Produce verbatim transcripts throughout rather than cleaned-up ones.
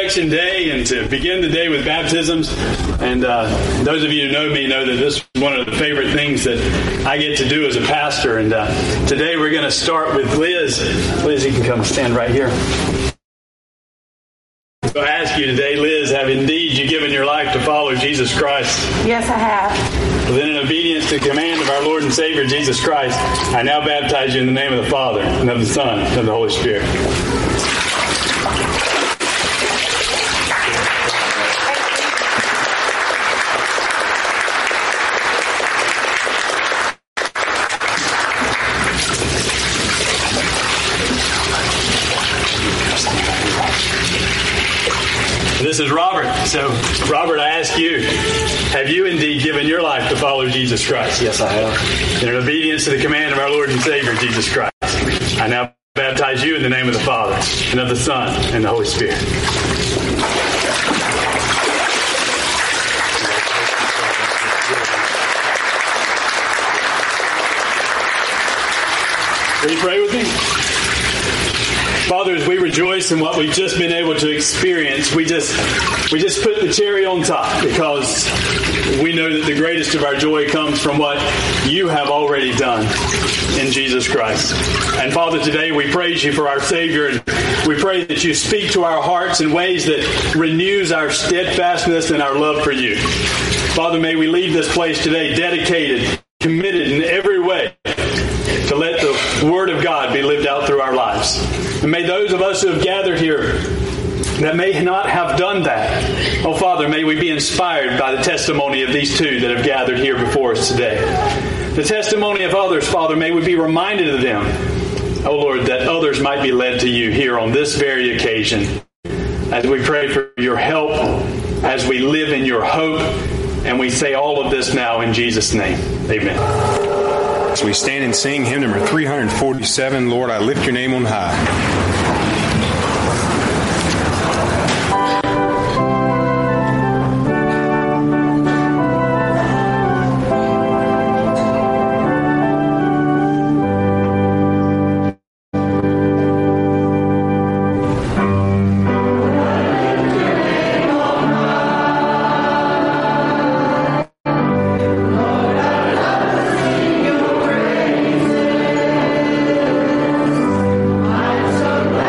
Resurrection Day and to begin the day with baptisms. And uh, those of you who know me know that this is one of the favorite things that I get to do as a pastor. And uh, today we're going to start with Liz. Liz, you can come stand right here. So I ask you today, Liz, have indeed you given your life to follow Jesus Christ? Yes, I have. Well, then in obedience to the command of our Lord and Savior, Jesus Christ, I now baptize you in the name of the Father, and of the Son, and of the Holy Spirit. This is Robert. So, Robert, I ask you, have you indeed given your life to follow Jesus Christ? Yes, I have. In obedience to the command of our Lord and Savior, Jesus Christ, I now baptize you in the name of the Father, and of the Son, and the Holy Spirit. Will you pray with me? Father, as we rejoice in what we've just been able to experience, we just we just put the cherry on top because we know that the greatest of our joy comes from what you have already done in Jesus Christ. And Father, today we praise you for our Savior, and we pray that you speak to our hearts in ways that renews our steadfastness and our love for you. Father, may we leave this place today dedicated, committed in every way to let the Word of God be lived out through our lives. And may those of us who have gathered here that may not have done that, oh Father, may we be inspired by the testimony of these two that have gathered here before us today. The testimony of others, Father, may we be reminded of them, oh Lord, that others might be led to you here on this very occasion. As we pray for your help, as we live in your hope, and we say all of this now in Jesus' name. Amen. As we stand and sing hymn number three forty-seven, Lord, I lift your name on high. So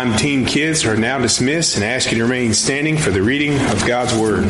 Time Teen Kids are now dismissed, and ask you to remain standing for the reading of God's Word.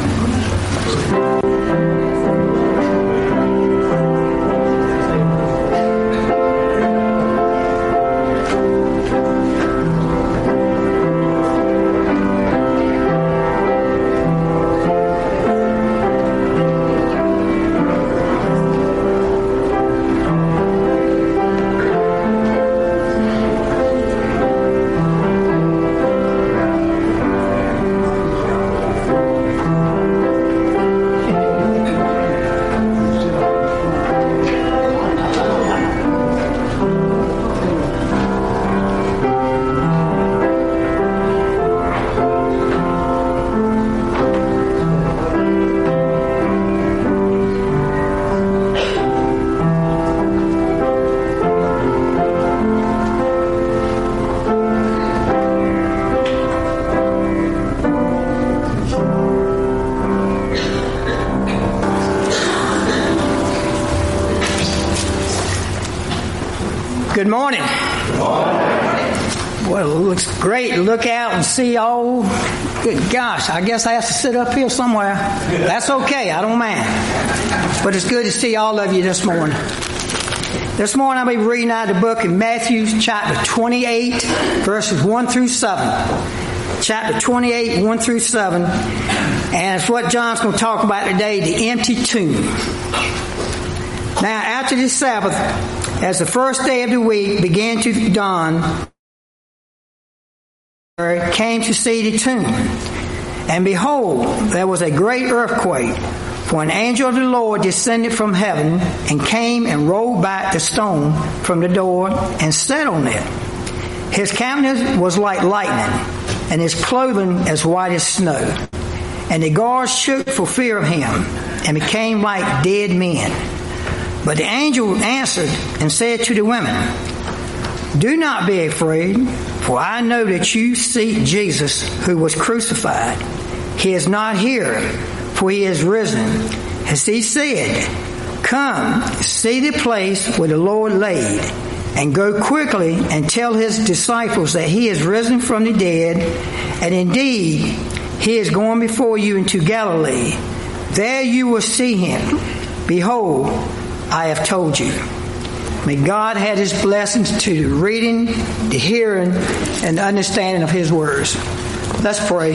Good morning. Good morning. Well, it looks great to look out and see all. Good gosh, I guess I have to sit up here somewhere. That's okay, I don't mind. But it's good to see all of you this morning. This morning I'll be reading out of the book in Matthew chapter twenty-eight, verses one through seven. Chapter twenty-eight, one through seven. And it's what John's going to talk about today, the empty tomb. Now, after the Sabbath, as the first day of the week began to dawn, came to see the tomb. And behold, there was a great earthquake, for an angel of the Lord descended from heaven and came and rolled back the stone from the door and sat on it. His countenance was like lightning, and his clothing as white as snow. And the guards shook for fear of him and became like dead men. But the angel answered and said to the women, "Do not be afraid, for I know that you seek Jesus who was crucified. He is not here, for he is risen. As he said, come, see the place where the Lord laid, and go quickly and tell his disciples that he is risen from the dead, and indeed he is going before you into Galilee. There you will see him. Behold, I have told you." May God add his blessings to the reading, the hearing, and the understanding of his words. Let's pray.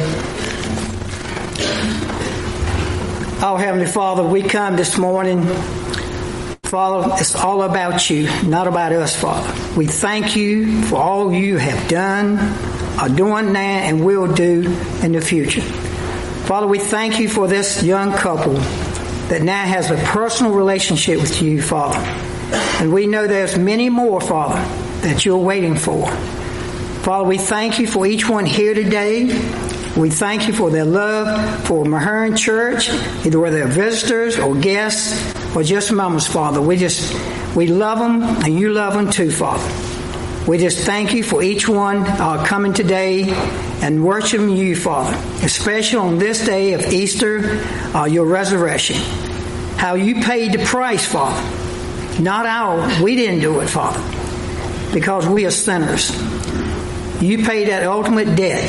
Our Heavenly Father, we come this morning. Father, it's all about you, not about us, Father. We thank you for all you have done, are doing now, and will do in the future. Father, we thank you for this young couple that now has a personal relationship with you, Father. And we know there's many more, Father, that you're waiting for. Father, we thank you for each one here today. We thank you for their love for Mahern Church, either whether they're visitors or guests or just members, Father. We just, we love them, and you love them too, Father. We just thank you for each one uh, coming today and worshiping you, Father, especially on this day of Easter, uh, your resurrection. How you paid the price, Father. Not our, we didn't do it, Father, because we are sinners. You paid that ultimate debt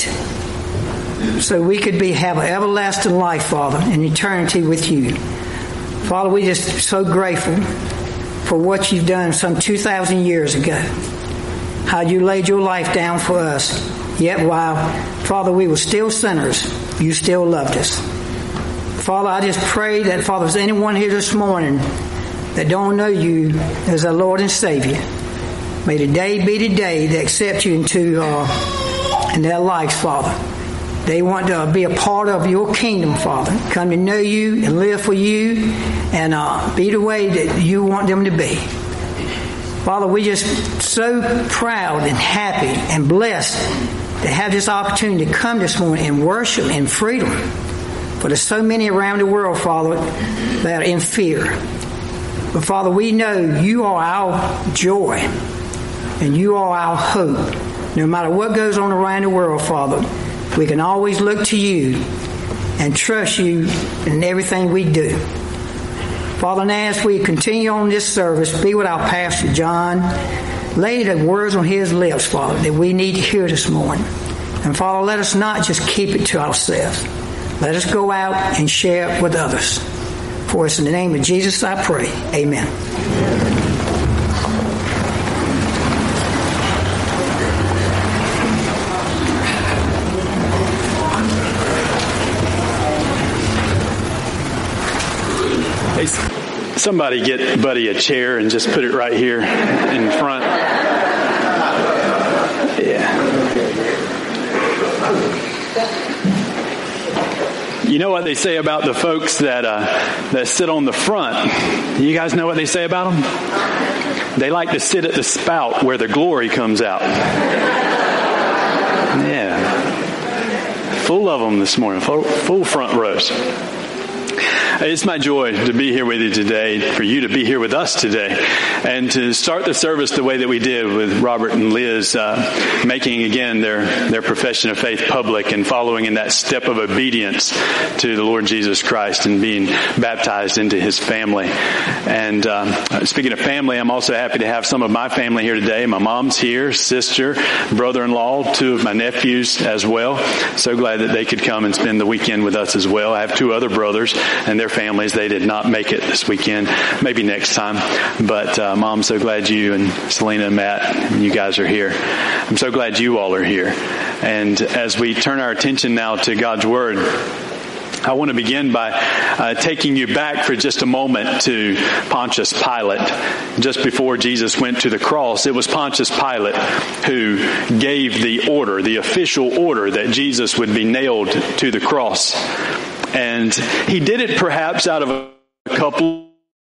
so we could be have an everlasting life, Father, in eternity with you. Father, we're just so grateful for what you've done some two thousand years ago. How you laid your life down for us. Yet while, Father, we were still sinners, you still loved us. Father, I just pray that, Father, if there's anyone here this morning that don't know you as our Lord and Savior, may today be the day they accept you into uh, in their lives, Father. They want to be a part of your kingdom, Father. Come to know you and live for you and uh, be the way that you want them to be. Father, we're just so proud and happy and blessed to have this opportunity to come this morning and worship in freedom. For there's so many around the world, Father, that are in fear. But Father, we know you are our joy and you are our hope. No matter what goes on around the world, Father, we can always look to you and trust you in everything we do. Father, now as we continue on this service, be with our Pastor John. lay the words on his lips, Father, that we need to hear this morning. And Father, let us not just keep it to ourselves. Let us go out and share it with others. For it's in the name of Jesus I pray. Amen. Hey, somebody get Buddy a chair and just put it right here in front. Yeah. You know what they say about the folks that uh, that sit on the front? You guys know what they say about them? They like to sit at the spout where the glory comes out. Yeah. Full of them this morning. Full, full front rows. It's my joy to be here with you today, for you to be here with us today, and to start the service the way that we did with Robert and Liz, uh, making again their, their profession of faith public and following in that step of obedience to the Lord Jesus Christ and being baptized into his family. And um, speaking of family, I'm also happy to have some of my family here today. My mom's here, sister, brother-in-law, two of my nephews as well. So glad that they could come and spend the weekend with us as well. I have two other brothers and their families. They did not make it this weekend. Maybe next time. But uh, Mom, so glad you and Selena and Matt, you guys are here. I'm so glad you all are here. And as we turn our attention now to God's Word, I want to begin by uh, taking you back for just a moment to Pontius Pilate. Just before Jesus went to the cross, it was Pontius Pilate who gave the order, the official order that Jesus would be nailed to the cross. And he did it perhaps out of a couple,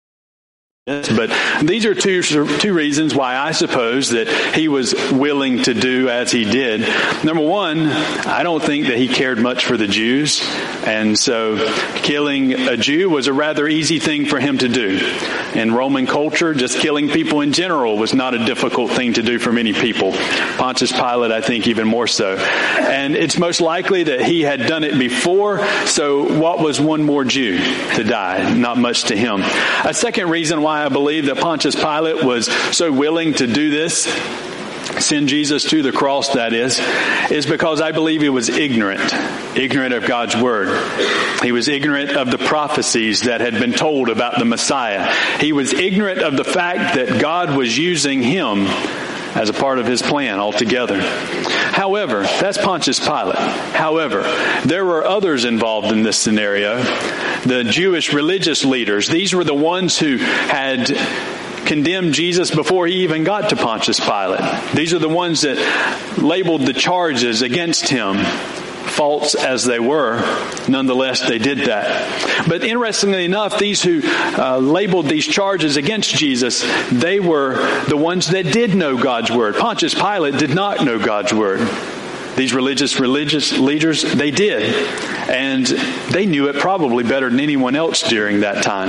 but these are two two reasons why I suppose that he was willing to do as he did. Number one, I don't think that he cared much for the Jews, and so killing a Jew was a rather easy thing for him to do. In Roman culture, just killing people in general was not a difficult thing to do for many people. Pontius Pilate, I think, even more so. And it's most likely that he had done it before, so what was one more Jew to die? Not much to him. A second reason why I believe that Pontius Pilate was so willing to do this, send Jesus to the cross, that is, is because I believe he was ignorant, ignorant of God's Word. He was ignorant of the prophecies that had been told about the Messiah. He was ignorant of the fact that God was using him as a part of his plan altogether. However, that's Pontius Pilate. However, there were others involved in this scenario. The Jewish religious leaders, these were the ones who had condemned Jesus before he even got to Pontius Pilate. These are the ones that labeled the charges against him. False as they were, nonetheless they did that. But interestingly enough, these who uh, labeled these charges against Jesus, they were the ones that did know God's Word. Pontius Pilate did not know God's Word. These religious religious leaders, they did. And they knew it probably better than anyone else during that time.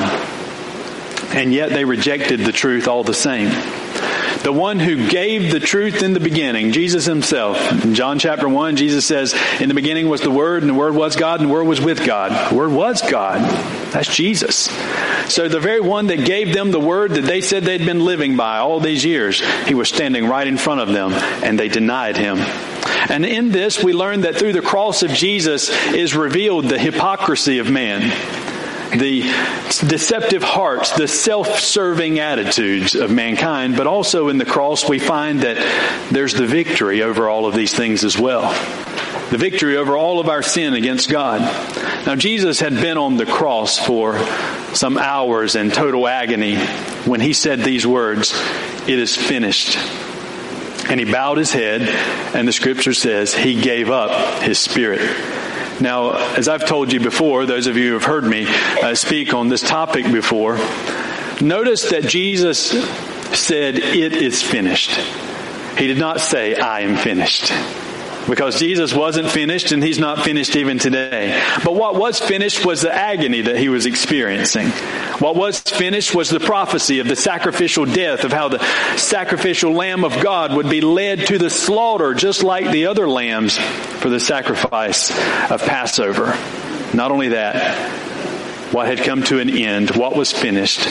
And yet they rejected the truth all the same. The one who gave the truth in the beginning, Jesus himself. In John chapter one, Jesus says, in the beginning was the Word, and the Word was God, and the Word was with God. The Word was God. That's Jesus. So the very one that gave them the Word that they said they'd been living by all these years, he was standing right in front of them, and they denied him. And in this, we learn that through the cross of Jesus is revealed the hypocrisy of man. The deceptive hearts, the self-serving attitudes of mankind, but also in the cross we find that there's the victory over all of these things as well. The victory over all of our sin against God. Now Jesus had been on the cross for some hours in total agony when he said these words, "It is finished." And he bowed his head, and the scripture says he gave up his spirit. Now, as I've told you before, those of you who have heard me uh, speak on this topic before, notice that Jesus said, "It is finished." He did not say, "I am finished." Because Jesus wasn't finished, and he's not finished even today. But what was finished was the agony that he was experiencing. What was finished was the prophecy of the sacrificial death, of how the sacrificial Lamb of God would be led to the slaughter, just like the other lambs for the sacrifice of Passover. Not only that, what had come to an end, what was finished,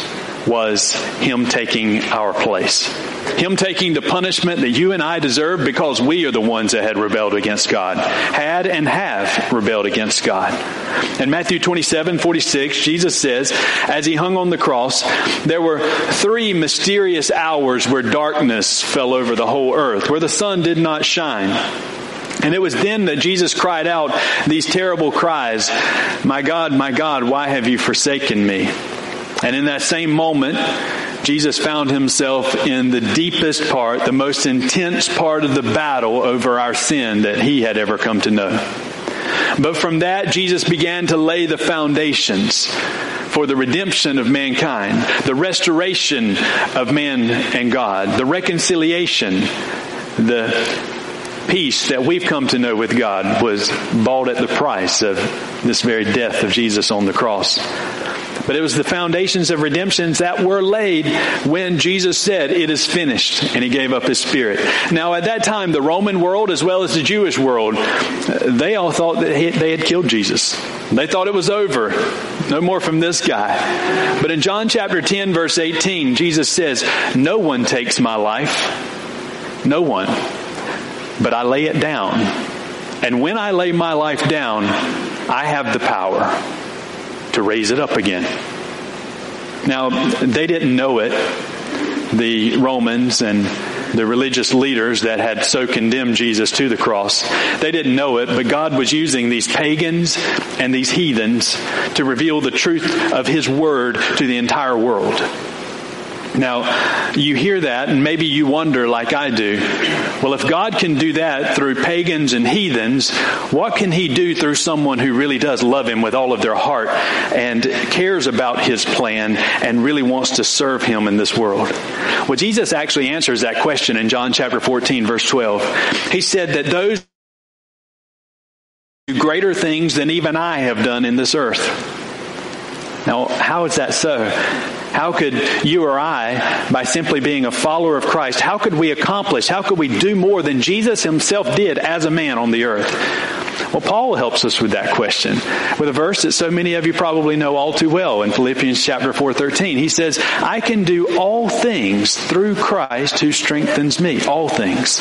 was Him taking our place. Him taking the punishment that you and I deserve because we are the ones that had rebelled against God. Had and have rebelled against God. In Matthew twenty-seven forty-six, Jesus says, as He hung on the cross, there were three mysterious hours where darkness fell over the whole earth, where the sun did not shine. And it was then that Jesus cried out these terrible cries, "My God, my God, why have you forsaken me?" And in that same moment, Jesus found Himself in the deepest part, the most intense part of the battle over our sin that He had ever come to know. But from that, Jesus began to lay the foundations for the redemption of mankind, the restoration of man and God, the reconciliation, the peace that we've come to know with God was bought at the price of this very death of Jesus on the cross. But it was the foundations of redemptions that were laid when Jesus said, "It is finished," and He gave up His Spirit. Now at that time, the Roman world as well as the Jewish world, they all thought that he, they had killed Jesus. They thought it was over. No more from this guy. But in John chapter ten, verse eighteen, Jesus says, "No one takes my life. No one. But I lay it down. And when I lay my life down, I have the power to raise it up again." Now, they didn't know it, the Romans and the religious leaders that had so condemned Jesus to the cross. They didn't know it, but God was using these pagans and these heathens to reveal the truth of His word to the entire world. Now, you hear that and maybe you wonder like I do, well, if God can do that through pagans and heathens, what can He do through someone who really does love Him with all of their heart and cares about His plan and really wants to serve Him in this world? Well, Jesus actually answers that question in John chapter fourteen, verse twelve. He said that those do greater things than even I have done in this earth. Now, how is that so? How could you or I, by simply being a follower of Christ, how could we accomplish, how could we do more than Jesus Himself did as a man on the earth? Well, Paul helps us with that question with a verse that so many of you probably know all too well in Philippians chapter four thirteen. He says, "I can do all things through Christ who strengthens me." All things.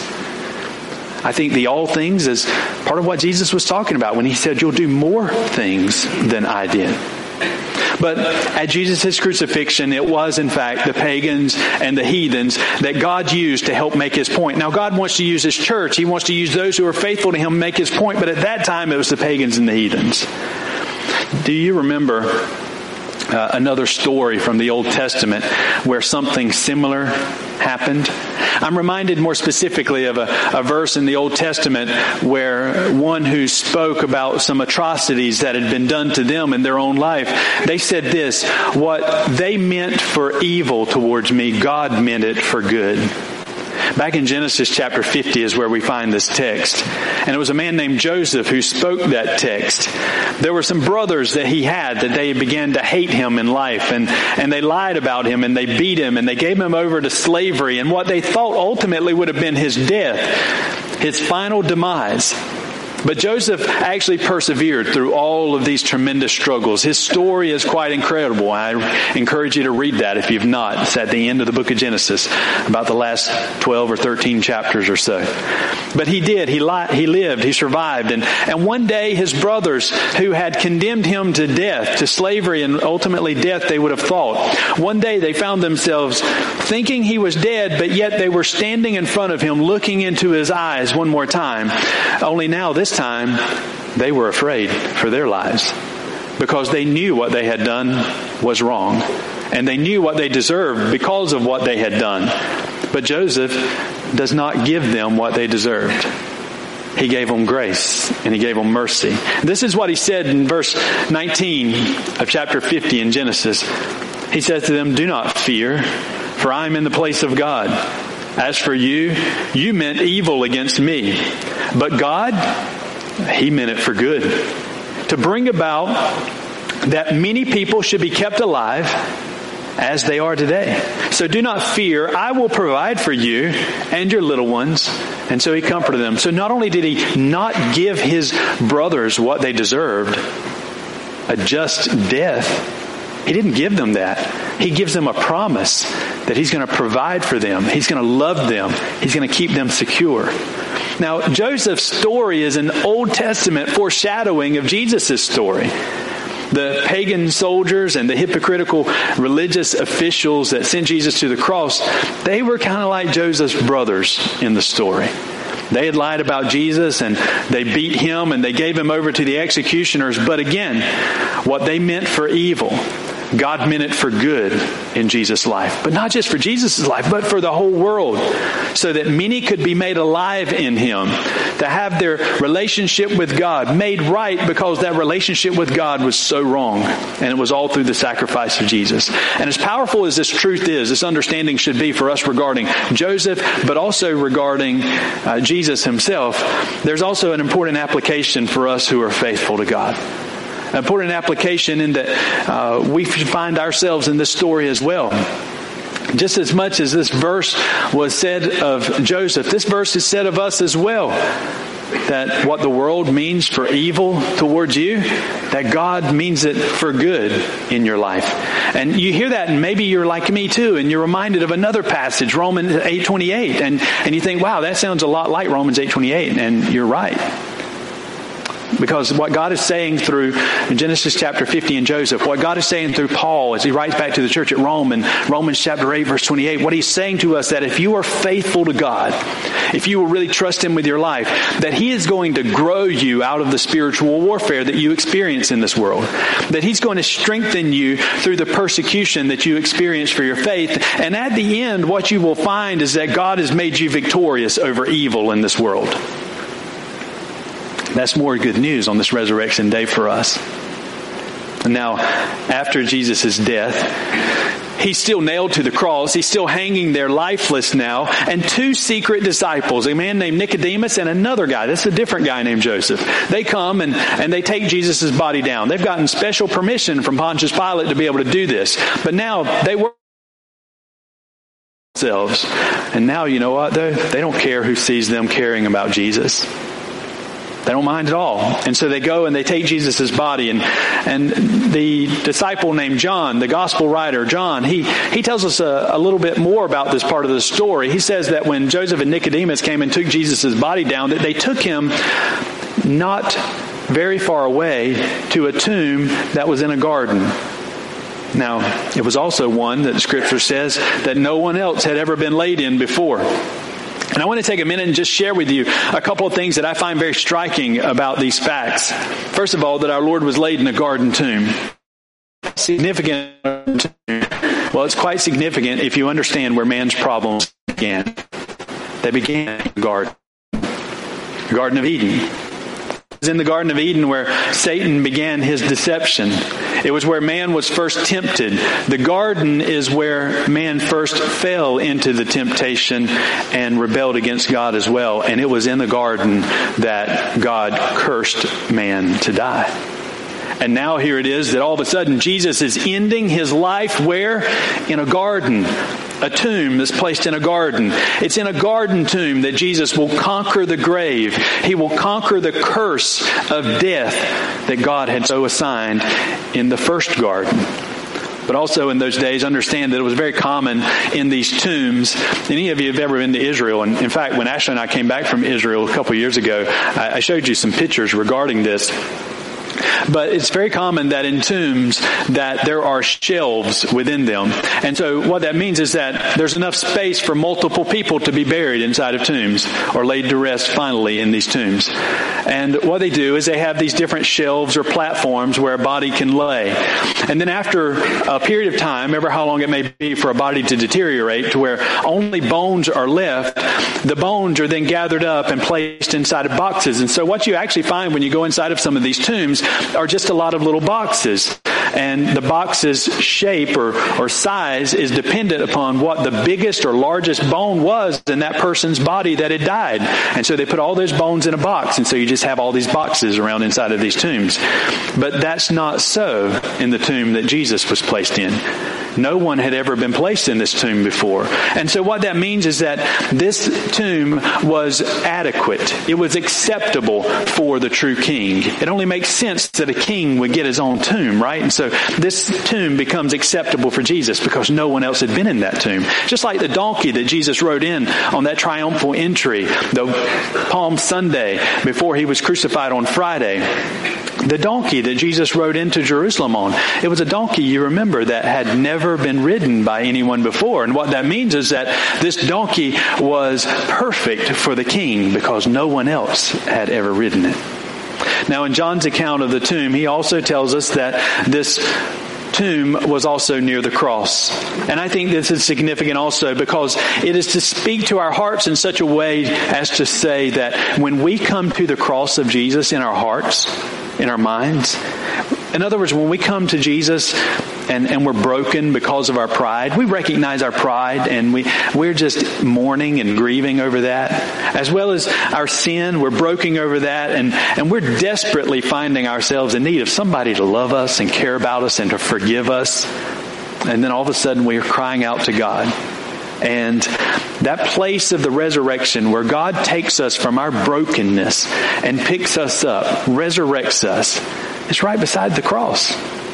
I think the all things is part of what Jesus was talking about when He said, "You'll do more things than I did." But at Jesus' crucifixion, it was in fact the pagans and the heathens that God used to help make His point. Now God wants to use His church. He wants to use those who are faithful to Him make His point. But at that time, it was the pagans and the heathens. Do you remember uh, another story from the Old Testament where something similar happened? I'm reminded more specifically of a, a verse in the Old Testament where one who spoke about some atrocities that had been done to them in their own life, they said this, "What they meant for evil towards me, God meant it for good." Back in Genesis chapter fifty is where we find this text. And it was a man named Joseph who spoke that text. There were some brothers that he had that they began to hate him in life. And, and they lied about him and they beat him and they gave him over to slavery. And what they thought ultimately would have been his death, his final demise. But Joseph actually persevered through all of these tremendous struggles. His story is quite incredible. I encourage you to read that if you've not. It's at the end of the book of Genesis, about the last twelve or thirteen chapters or so. But he did. He li- he lived. He survived. And, and one day his brothers who had condemned him to death, to slavery and ultimately death, they would have thought. One day they found themselves thinking he was dead, but yet they were standing in front of him, looking into his eyes one more time. Only now this time they were afraid for their lives because they knew what they had done was wrong and they knew what they deserved because of what they had done. But Joseph does not give them what they deserved. He gave them grace and He gave them mercy. This is what He said in verse nineteen of chapter fifty in Genesis. He says to them, "Do not fear, for I am in the place of God. As for you, you meant evil against me, but God, He meant it for good, to bring about that many people should be kept alive as they are today. So do not fear, I will provide for you and your little ones." And so He comforted them. So not only did He not give His brothers what they deserved, a just death, He didn't give them that. He gives them a promise that he's going to provide for them. He's going to love them. He's going to keep them secure. Now, Joseph's story is an Old Testament foreshadowing of Jesus' story. The pagan soldiers and the hypocritical religious officials that sent Jesus to the cross, they were kind of like Joseph's brothers in the story. They had lied about Jesus and they beat him and they gave him over to the executioners. But again, what they meant for evil, God meant it for good in Jesus' life. But not just for Jesus' life, but for the whole world. So that many could be made alive in him. To have their relationship with God made right because that relationship with God was so wrong. And it was all through the sacrifice of Jesus. And as powerful as this truth is, this understanding should be for us regarding Joseph, but also regarding uh, Jesus himself. There's also an important application for us who are faithful to God. An important application in that uh, we find ourselves in this story as well. Just as much as this verse was said of Joseph, this verse is said of us as well. That what the world means for evil towards you, that God means it for good in your life. And you hear that and maybe you're like me too, and you're reminded of another passage, Romans eight twenty-eight, and, and you think, wow, that sounds a lot like Romans eight twenty-eight, and you're right. Because what God is saying through Genesis chapter fifty and Joseph, what God is saying through Paul as he writes back to the church at Rome in Romans chapter eight verse twenty-eight, what he's saying to us that if you are faithful to God, if you will really trust him with your life, that he is going to grow you out of the spiritual warfare that you experience in this world. That he's going to strengthen you through the persecution that you experience for your faith. And at the end, what you will find is that God has made you victorious over evil in this world. That's more good news on this resurrection day for us. And now, after Jesus' death, he's still nailed to the cross. He's still hanging there lifeless now. And two secret disciples, a man named Nicodemus and another guy, this is a different guy named Joseph. They come and, and they take Jesus' body down. They've gotten special permission from Pontius Pilate to be able to do this. But now they were themselves. And now, you know what, though? They don't care who sees them caring about Jesus. They don't mind at all. And so they go and they take Jesus' body. And and the disciple named John, the gospel writer, John, he, he tells us a, a little bit more about this part of the story. He says that when Joseph and Nicodemus came and took Jesus' body down, that they took him not very far away to a tomb that was in a garden. Now, it was also one that the scripture says that no one else had ever been laid in before. And I want to take a minute and just share with you a couple of things that I find very striking about these facts. First of all, that our Lord was laid in a garden tomb. Significant. Well, it's quite significant if you understand where man's problems began. They began in the garden. The Garden of Eden. It was in the Garden of Eden where Satan began his deception. It was where man was first tempted. The garden is where man first fell into the temptation and rebelled against God as well. And it was in the garden that God cursed man to die. And now here it is that all of a sudden Jesus is ending his life where? In a garden. A tomb is placed in a garden. It's in a garden tomb that Jesus will conquer the grave. He will conquer the curse of death that God had so assigned in the first garden. But also in those days, understand that it was very common in these tombs. Any of you have ever been to Israel? And in fact, when Ashley and I came back from Israel a couple of years ago, I showed you some pictures regarding this. But it's very common that in tombs that there are shelves within them. And so what that means is that there's enough space for multiple people to be buried inside of tombs or laid to rest finally in these tombs. And what they do is they have these different shelves or platforms where a body can lay. And then after a period of time, ever how long it may be for a body to deteriorate to where only bones are left, the bones are then gathered up and placed inside of boxes. And so what you actually find when you go inside of some of these tombs are just a lot of little boxes. And the box's shape or, or size is dependent upon what the biggest or largest bone was in that person's body that had died. And so they put all those bones in a box. And so you just have all these boxes around inside of these tombs. But that's not so in the tomb that Jesus was placed in. No one had ever been placed in this tomb before. And so what that means is that this tomb was adequate. It was acceptable for the true king. It only makes sense that a king would get his own tomb, right? And so this tomb becomes acceptable for Jesus because no one else had been in that tomb. Just like the donkey that Jesus rode in on that triumphal entry, the Palm Sunday before he was crucified on Friday. The donkey that Jesus rode into Jerusalem on, it was a donkey, you remember, that had never been ridden by anyone before. And what that means is that this donkey was perfect for the king because no one else had ever ridden it. Now, in John's account of the tomb, he also tells us that this tomb was also near the cross. And I think this is significant also because it is to speak to our hearts in such a way as to say that when we come to the cross of Jesus in our hearts, in our minds, in other words, when we come to Jesus and, and we're broken because of our pride, we recognize our pride and we, we're just mourning and grieving over that. As well as our sin, we're broken over that and, and we're desperately finding ourselves in need of somebody to love us and care about us and to forgive us. And then all of a sudden we are crying out to God. And that place of the resurrection where God takes us from our brokenness and picks us up, resurrects us, is right beside the cross.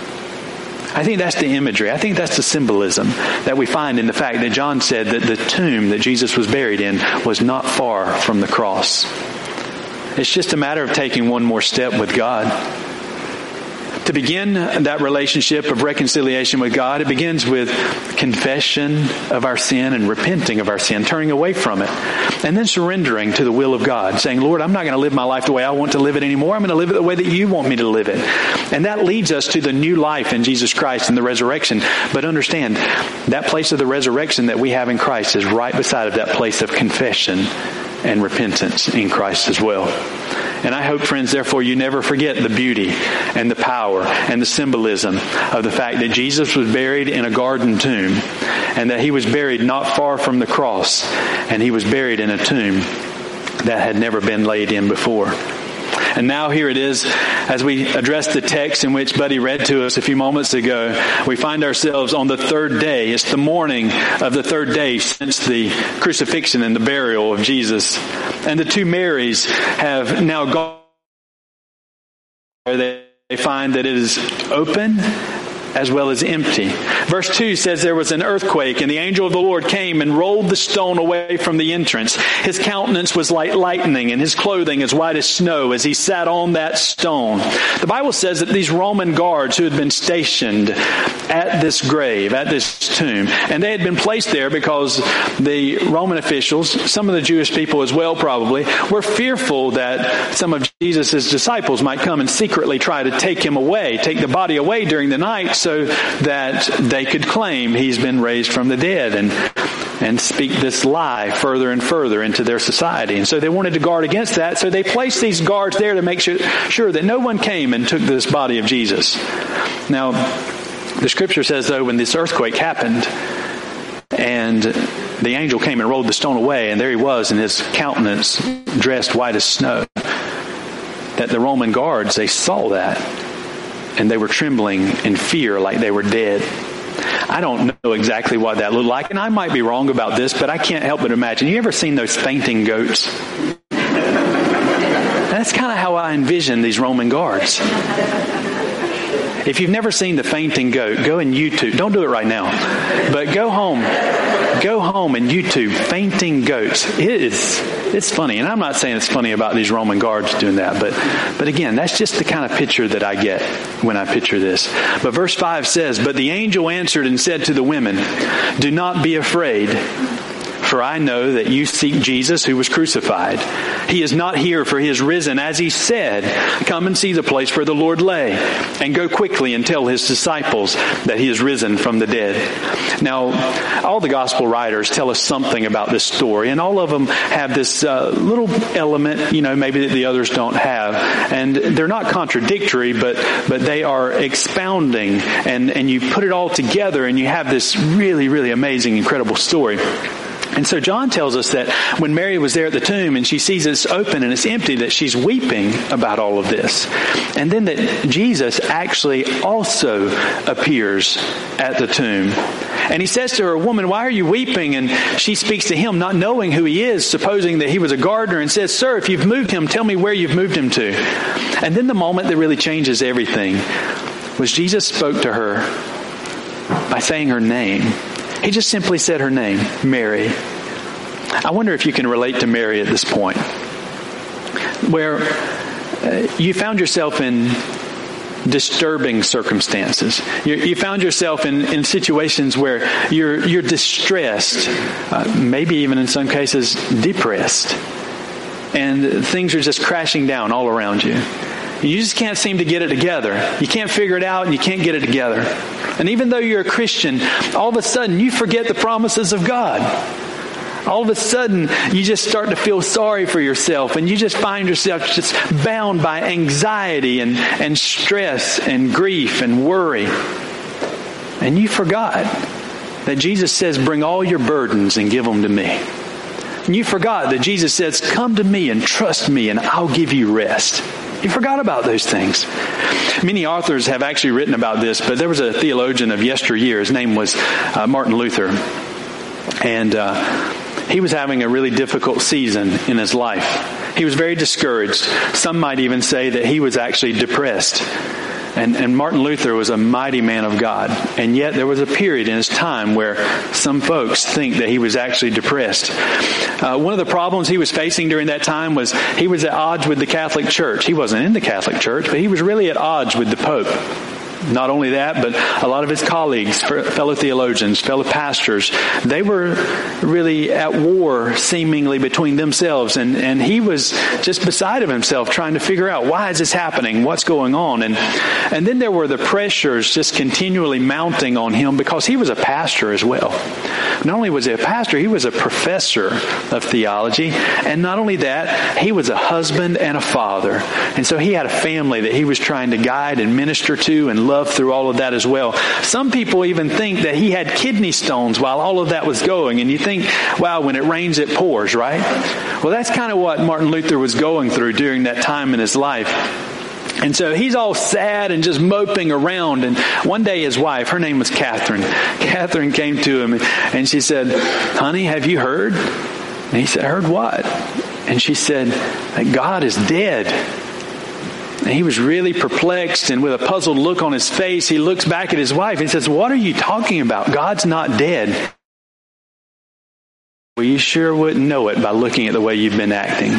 I think that's the imagery. I think that's the symbolism that we find in the fact that John said that the tomb that Jesus was buried in was not far from the cross. It's just a matter of taking one more step with God. To begin that relationship of reconciliation with God, it begins with confession of our sin and repenting of our sin, turning away from it, and then surrendering to the will of God, saying, Lord, I'm not going to live my life the way I want to live it anymore. I'm going to live it the way that you want me to live it. And that leads us to the new life in Jesus Christ and the resurrection. But understand, that place of the resurrection that we have in Christ is right beside of that place of confession and repentance in Christ as well. And I hope, friends, therefore, you never forget the beauty and the power and the symbolism of the fact that Jesus was buried in a garden tomb and that he was buried not far from the cross and he was buried in a tomb that had never been laid in before. And now here it is, as we address the text in which Buddy read to us a few moments ago, we find ourselves on the third day. It's the morning of the third day since the crucifixion and the burial of Jesus. And the two Marys have now gone. They find that it is open as well as empty. Verse two says there was an earthquake and the angel of the Lord came and rolled the stone away from the entrance. His countenance was like lightning and his clothing as white as snow as he sat on that stone. The Bible says that these Roman guards who had been stationed at this grave, at this tomb, and they had been placed there because the Roman officials, some of the Jewish people as well probably, were fearful that some of Jesus' disciples might come and secretly try to take him away, take the body away during the night, so that they could claim he's been raised from the dead and and speak this lie further and further into their society. And so they wanted to guard against that. So they placed these guards there to make sure, sure that no one came and took this body of Jesus. Now, the scripture says, though, when this earthquake happened and the angel came and rolled the stone away, and there he was in his countenance dressed white as snow, that the Roman guards, they saw that. And they were trembling in fear like they were dead. I don't know exactly what that looked like, and I might be wrong about this, but I can't help but imagine. You ever seen those fainting goats? That's kind of how I envision these Roman guards. If you've never seen the fainting goat, go and YouTube. Don't do it right now. But go home. Go home and YouTube fainting goats. It is, it's funny. And I'm not saying it's funny about these Roman guards doing that. But, but again, that's just the kind of picture that I get when I picture this. But verse five says, But the angel answered and said to the women, Do not be afraid. For I know that you seek Jesus who was crucified. He is not here, for he is risen. As he said, come and see the place where the Lord lay, and go quickly and tell his disciples that he is risen from the dead. Now, all the gospel writers tell us something about this story, and all of them have this uh, little element, you know, maybe that the others don't have. And they're not contradictory, but but they are expounding, and, and you put it all together, and you have this really, really amazing, incredible story. And so John tells us that when Mary was there at the tomb and she sees it's open and it's empty, that she's weeping about all of this. And then that Jesus actually also appears at the tomb. And he says to her, "Woman, why are you weeping?" And she speaks to him, not knowing who he is, supposing that he was a gardener, and says, "Sir, if you've moved him, tell me where you've moved him to." And then the moment that really changes everything was Jesus spoke to her by saying her name. He just simply said her name, Mary. I wonder if you can relate to Mary at this point, where uh, you found yourself in disturbing circumstances. You, you found yourself in, in situations where you're you're distressed, uh, maybe even in some cases depressed, and things are just crashing down all around you. You just can't seem to get it together. You can't figure it out and you can't get it together. And even though you're a Christian, all of a sudden you forget the promises of God. All of a sudden you just start to feel sorry for yourself, and you just find yourself just bound by anxiety and, and stress and grief and worry. And you forgot that Jesus says, "Bring all your burdens and give them to me." And you forgot that Jesus says, "Come to me and trust me and I'll give you rest." You forgot about those things. Many authors have actually written about this, but there was a theologian of yesteryear. His name was uh, Martin Luther. And uh, he was having a really difficult season in his life. He was very discouraged. Some might even say that he was actually depressed. And, and Martin Luther was a mighty man of God. And yet there was a period in his time where some folks think that he was actually depressed. Uh, one of the problems he was facing during that time was he was at odds with the Catholic Church. He wasn't in the Catholic Church, but he was really at odds with the Pope. Not only that, but a lot of his colleagues, fellow theologians, fellow pastors, they were really at war seemingly between themselves. And, and he was just beside of himself trying to figure out, why is this happening? What's going on? And, and then there were the pressures just continually mounting on him because he was a pastor as well. Not only was he a pastor, he was a professor of theology. And not only that, he was a husband and a father. And so he had a family that he was trying to guide and minister to and love through all of that as well. Some people even think that he had kidney stones while all of that was going. And you think, wow, when it rains, it pours, right? Well, that's kind of what Martin Luther was going through during that time in his life. And so he's all sad and just moping around. And one day his wife, her name was Catherine, Catherine came to him and she said, "Honey, have you heard?" And he said, "Heard what?" And she said, "That God is dead." And he was really perplexed, and with a puzzled look on his face, he looks back at his wife and says, "What are you talking about? God's not dead." Well, you sure wouldn't know it by looking at the way you've been acting.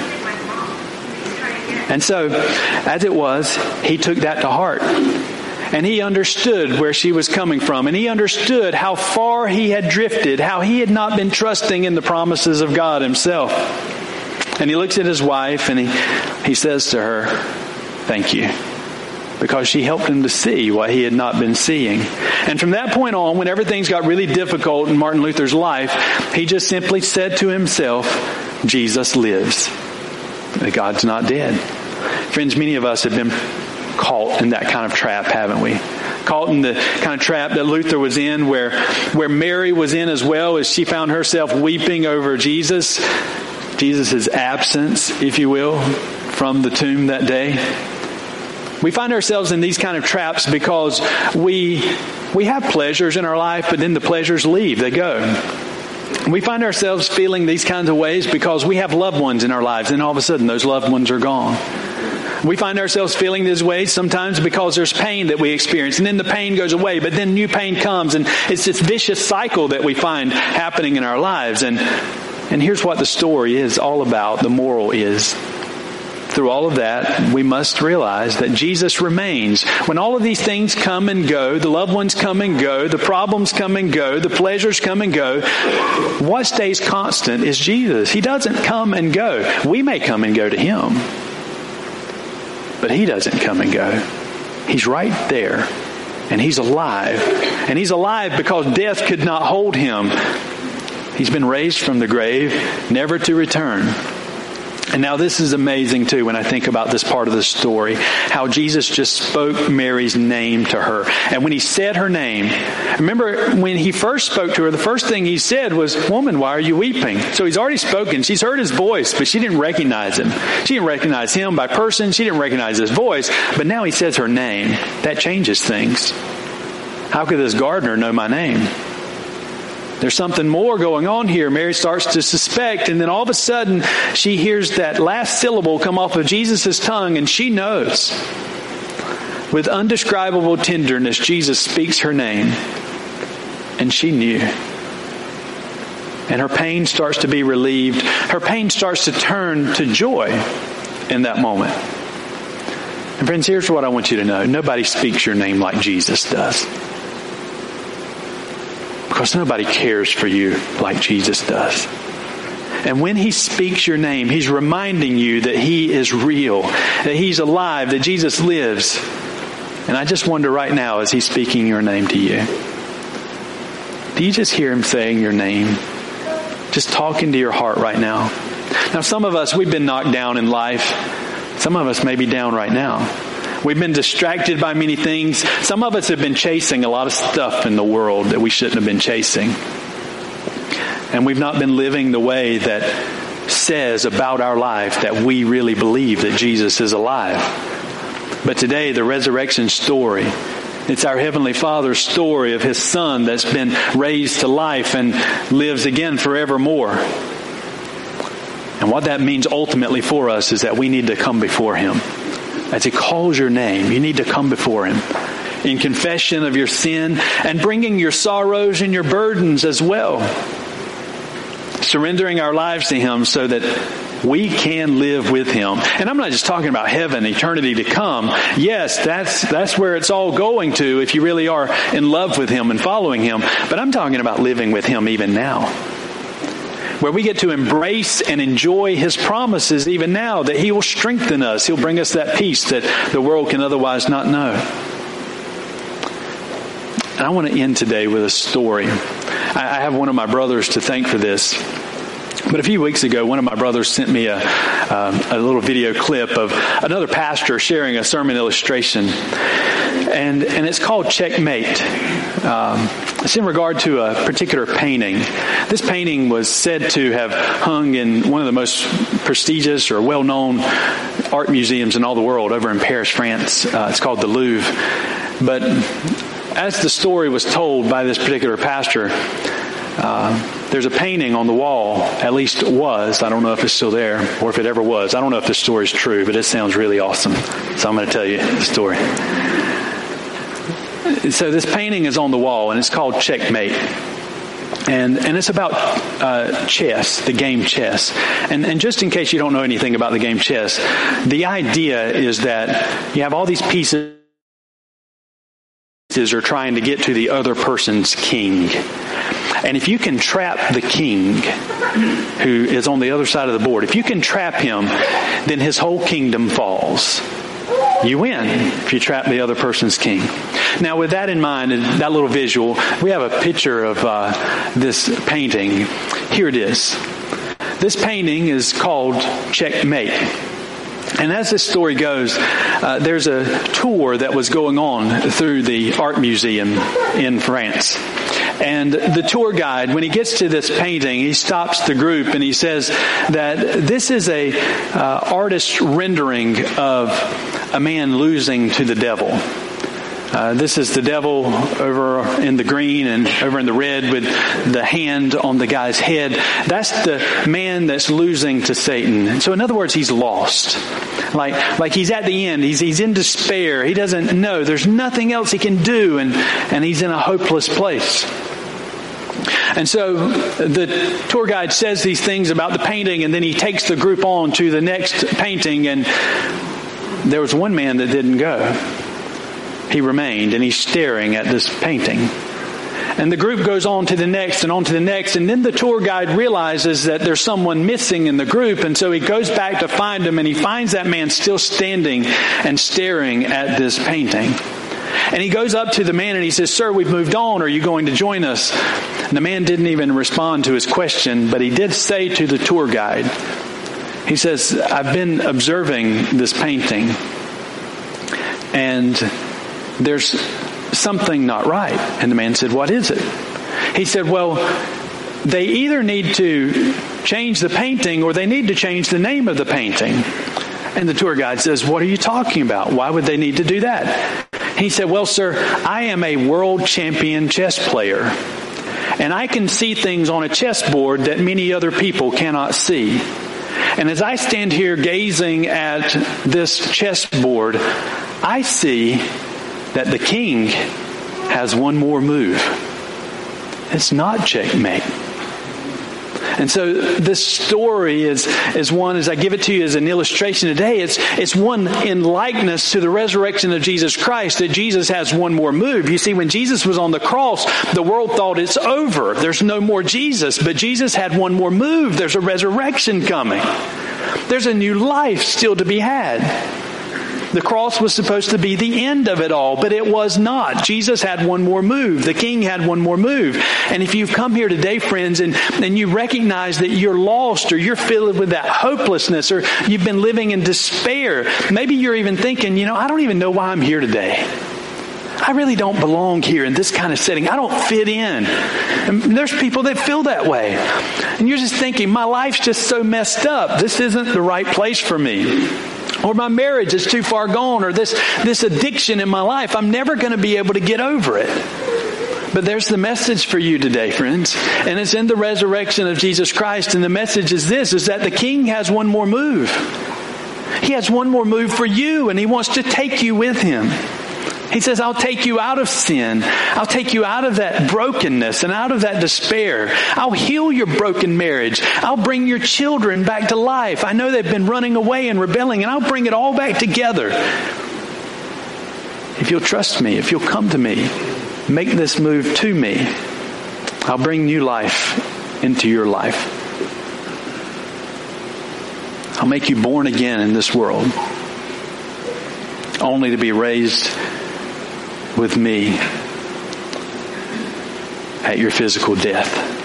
And so, as it was, he took that to heart. And he understood where she was coming from. And he understood how far he had drifted, how he had not been trusting in the promises of God himself. And he looks at his wife and he, he says to her, "Thank you." Because she helped him to see what he had not been seeing. And from that point on, when everything's got really difficult in Martin Luther's life, he just simply said to himself, "Jesus lives. God's not dead." Friends, many of us have been caught in that kind of trap, haven't we? Caught in the kind of trap that Luther was in, where, where Mary was in as well, as she found herself weeping over Jesus, Jesus' absence, if you will, from the tomb that day. We find ourselves in these kind of traps because we we have pleasures in our life, but then the pleasures leave, they go. We find ourselves feeling these kinds of ways because we have loved ones in our lives, and all of a sudden those loved ones are gone. We find ourselves feeling these ways sometimes because there's pain that we experience, and then the pain goes away, but then new pain comes, and it's this vicious cycle that we find happening in our lives. And and here's what the story is all about, the moral is. Through all of that, we must realize that Jesus remains. When all of these things come and go, the loved ones come and go, the problems come and go, the pleasures come and go, what stays constant is Jesus. He doesn't come and go. We may come and go to Him, but He doesn't come and go. He's right there, and He's alive. And He's alive because death could not hold Him. He's been raised from the grave, never to return. And now this is amazing too when I think about this part of the story, how Jesus just spoke Mary's name to her. And when he said her name, remember when he first spoke to her, the first thing he said was, "Woman, why are you weeping?" So he's already spoken. She's heard his voice, but she didn't recognize him. She didn't recognize him by person. She didn't recognize his voice. But now he says her name. That changes things. How could this gardener know my name? There's something more going on here. Mary starts to suspect, and then all of a sudden she hears that last syllable come off of Jesus' tongue, and she knows. With undescribable tenderness, Jesus speaks her name, and she knew. And her pain starts to be relieved. Her pain starts to turn to joy in that moment. And friends, here's what I want you to know. Nobody speaks your name like Jesus does. Because nobody cares for you like Jesus does. And when he speaks your name, he's reminding you that he is real, that he's alive, that Jesus lives. And I just wonder right now, is he speaking your name to you? Do you just hear him saying your name? Just talking to your heart right now. Now, some of us, we've been knocked down in life. Some of us may be down right now. We've been distracted by many things. Some of us have been chasing a lot of stuff in the world that we shouldn't have been chasing. And we've not been living the way that says about our life that we really believe that Jesus is alive. But today, the resurrection story, it's our Heavenly Father's story of His Son that's been raised to life and lives again forevermore. And what that means ultimately for us is that we need to come before Him. As He calls your name, you need to come before Him in confession of your sin and bringing your sorrows and your burdens as well. Surrendering our lives to Him so that we can live with Him. And I'm not just talking about heaven, eternity to come. Yes, that's that's where it's all going to if you really are in love with Him and following Him. But I'm talking about living with Him even now, where we get to embrace and enjoy His promises even now, that He will strengthen us. He'll bring us that peace that the world can otherwise not know. And I want to end today with a story. I have one of my brothers to thank for this. But a few weeks ago, one of my brothers sent me a, um, a little video clip of another pastor sharing a sermon illustration. And, and it's called Checkmate. Um, it's in regard to a particular painting. This painting was said to have hung in one of the most prestigious or well-known art museums in all the world over in Paris, France. Uh, it's called the Louvre. But as the story was told by this particular pastor, uh, there's a painting on the wall, at least it was. I don't know if it's still there or if it ever was. I don't know if this story is true, but it sounds really awesome. So I'm going to tell you the story. So this painting is on the wall, and it's called Checkmate. And and it's about uh, chess, the game chess. And and just in case you don't know anything about the game chess, the idea is that you have all these pieces are trying to get to the other person's king. And if you can trap the king who is on the other side of the board, if you can trap him, then his whole kingdom falls. You win if you trap the other person's king. Now, with that in mind, and that little visual, we have a picture of uh, this painting. Here it is. This painting is called Checkmate. And as this story goes, uh, there's a tour that was going on through the art museum in France. And the tour guide, when he gets to this painting, he stops the group and he says that this is a uh, artist's rendering of a man losing to the devil. Uh, this is the devil over in the green and over in the red with the hand on the guy's head. That's the man that's losing to Satan. So in other words, he's lost. Like, like he's at the end. He's, he's in despair. He doesn't know. There's nothing else he can do, and, and he's in a hopeless place. And so the tour guide says these things about the painting, and then he takes the group on to the next painting, and there was one man that didn't go. He remained, and he's staring at this painting. And the group goes on to the next and on to the next, and then the tour guide realizes that there's someone missing in the group, and so he goes back to find him, and he finds that man still standing and staring at this painting. And he goes up to the man and he says, "Sir, we've moved on. Are you going to join us?" And the man didn't even respond to his question, but he did say to the tour guide, He says, I've been observing this painting, and there's something not right. And the man said, what is it? He said, well, they either need to change the painting or they need to change the name of the painting. And the tour guide says, what are you talking about? Why would they need to do that? He said, well, sir, I am a world champion chess player, and I can see things on a chessboard that many other people cannot see. And as I stand here gazing at this chessboard, I see that the king has one more move. It's not checkmate. And so this story is, is one, as I give it to you as an illustration today, it's, it's one in likeness to the resurrection of Jesus Christ, that Jesus has one more move. You see, when Jesus was on the cross, the world thought it's over. There's no more Jesus. But Jesus had one more move. There's a resurrection coming. There's a new life still to be had. The cross was supposed to be the end of it all, but it was not. Jesus had one more move. The King had one more move. And if you've come here today, friends, and, and you recognize that you're lost, or you're filled with that hopelessness, or you've been living in despair, maybe you're even thinking, you know, I don't even know why I'm here today. I really don't belong here in this kind of setting. I don't fit in. And there's people that feel that way. And you're just thinking, my life's just so messed up. This isn't the right place for me. Or my marriage is too far gone, or this, this addiction in my life, I'm never going to be able to get over it. But there's the message for you today, friends. And it's in the resurrection of Jesus Christ. And the message is this, is that the King has one more move. He has one more move for you, and He wants to take you with Him. He says, I'll take you out of sin. I'll take you out of that brokenness and out of that despair. I'll heal your broken marriage. I'll bring your children back to life. I know they've been running away and rebelling, and I'll bring it all back together. If you'll trust me, if you'll come to me, make this move to me, I'll bring new life into your life. I'll make you born again in this world, only to be raised with me at your physical death.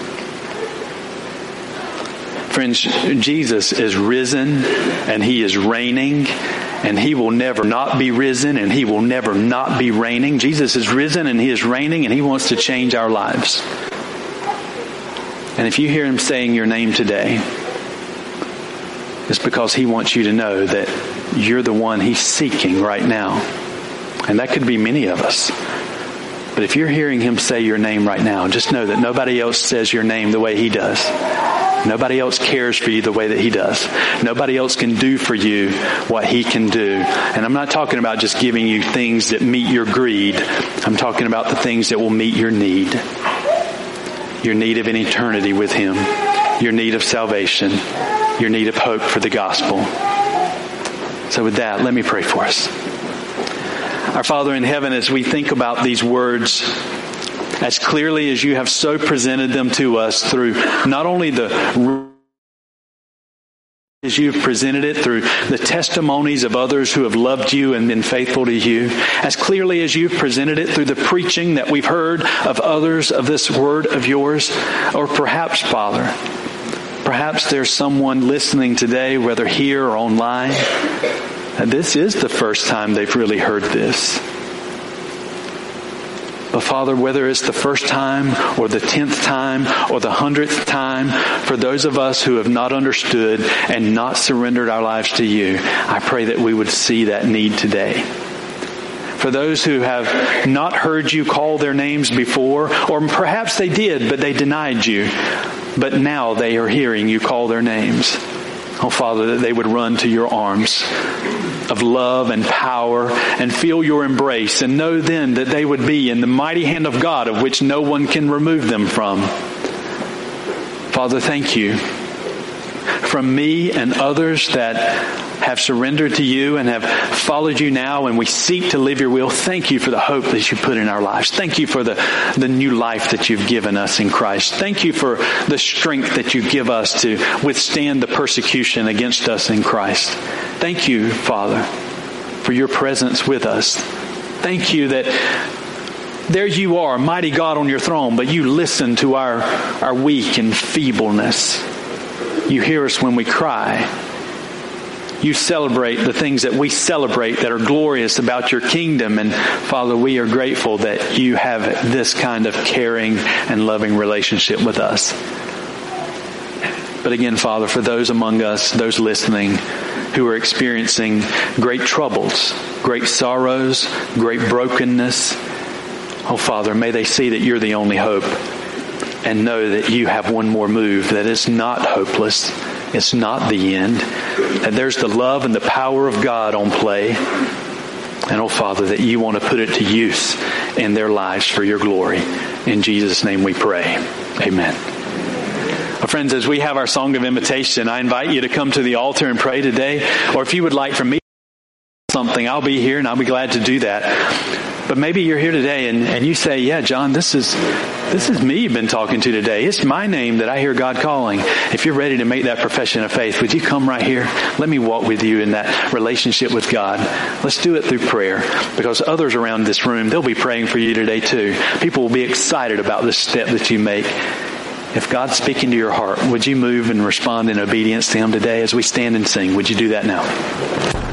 Friends, Jesus is risen, and He is reigning, and He will never not be risen, and He will never not be reigning. Jesus is risen, and He is reigning, and He wants to change our lives. And if you hear Him saying your name today, it's because He wants you to know that you're the one He's seeking right now. And that could be many of us. But if you're hearing Him say your name right now, just know that nobody else says your name the way He does. Nobody else cares for you the way that He does. Nobody else can do for you what He can do. And I'm not talking about just giving you things that meet your greed. I'm talking about the things that will meet your need. Your need of an eternity with Him. Your need of salvation. Your need of hope for the gospel. So with that, let me pray for us. Our Father in heaven, as we think about these words, as clearly as you have so presented them to us through not only the as you've presented it through the testimonies of others who have loved you and been faithful to you, as clearly as you've presented it through the preaching that we've heard of others of this word of yours, or perhaps, Father, perhaps there's someone listening today, whether here or online, and this is the first time they've really heard this. But Father, whether it's the first time or the tenth time or the hundredth time, for those of us who have not understood and not surrendered our lives to you, I pray that we would see that need today. For those who have not heard you call their names before, or perhaps they did, but they denied you, but now they are hearing you call their names. Oh, Father, that they would run to your arms of love and power and feel your embrace, and know then that they would be in the mighty hand of God, of which no one can remove them from. Father, thank you. From me and others that have surrendered to you and have followed you now, and we seek to live your will, thank you for the hope that you put in our lives. Thank you for the, the new life that you've given us in Christ. Thank you for the strength that you give us to withstand the persecution against us in Christ. Thank you, Father, for your presence with us. Thank you that there you are, mighty God on your throne, but you listen to our, our weak and feebleness. You hear us when we cry. You hear us when we you celebrate the things that we celebrate that are glorious about your kingdom. And Father, we are grateful that you have this kind of caring and loving relationship with us. But again, Father, for those among us, those listening, who are experiencing great troubles, great sorrows, great brokenness, oh Father, may they see that you're the only hope and know that you have one more move, that it's not hopeless, it's not the end, that there's the love and the power of God on play. And oh Father, that you want to put it to use in their lives for your glory. In Jesus' name we pray. Amen. Well, friends, as we have our song of invitation, I invite you to come to the altar and pray today. Or if you would like for me something, I'll be here and I'll be glad to do that. But maybe you're here today and, and you say, yeah, John, this is this is me you've been talking to today. It's my name that I hear God calling. If you're ready to make that profession of faith, would you come right here? Let me walk with you in that relationship with God. Let's do it through prayer, because others around this room, they'll be praying for you today too. People will be excited about this step that you make. If God's speaking to your heart, would you move and respond in obedience to Him today as we stand and sing? Would you do that now?